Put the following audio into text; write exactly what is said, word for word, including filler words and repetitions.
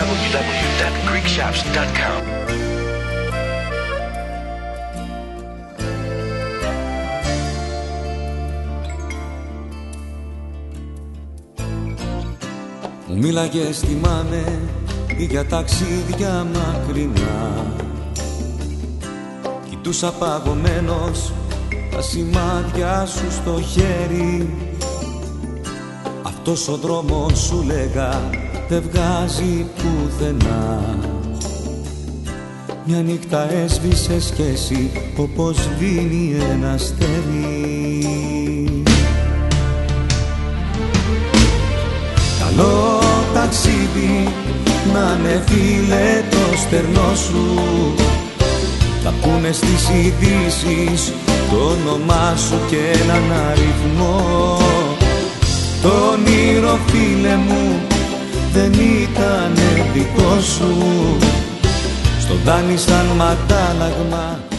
double-u double-u double-u dot greek shops dot com. Μου μίλαγες, θυμάμαι, για ταξίδια μακρινά. Κοιτούσα παγωμένος τα σημάδια σου στο χέρι. Αυτός ο δρόμος, σου λέγα, δεν βγάζει πουθενά. Μια νύχτα έσβησες κι εσύ, όπως σβήνει ένα αστέρι. Καλό ταξίδι, να είναι φίλε το στερνό σου. Θα πούνε στις ειδήσεις το όνομά σου και έναν αριθμό. Το όνειρο, φίλε μου, δεν ήτανε δικό σου. Στον δάνει σαν μ' αντάλλαγμα